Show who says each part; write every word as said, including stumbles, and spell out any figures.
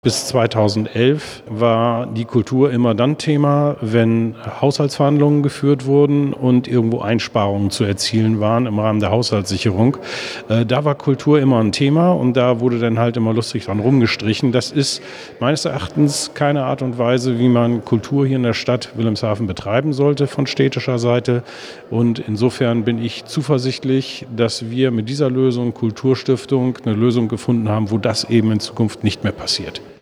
Speaker 1: Bis zweitausendelf war die Kultur immer dann Thema, wenn Haushaltsverhandlungen geführt wurden und irgendwo Einsparungen zu erzielen waren im Rahmen der Haushaltssicherung. Äh, da war Kultur immer ein Thema und da wurde dann halt immer lustig dran rumgestrichen. Das ist meines Erachtens keine Art und Weise, wie man Kultur hier in der Stadt Wilhelmshaven betreiben sollte von städtischer Seite. Und insofern bin ich zuversichtlich, dass wir mit dieser Lösung Kulturstiftung eine Lösung gefunden haben, wo das eben in Zukunft nicht mehr passiert.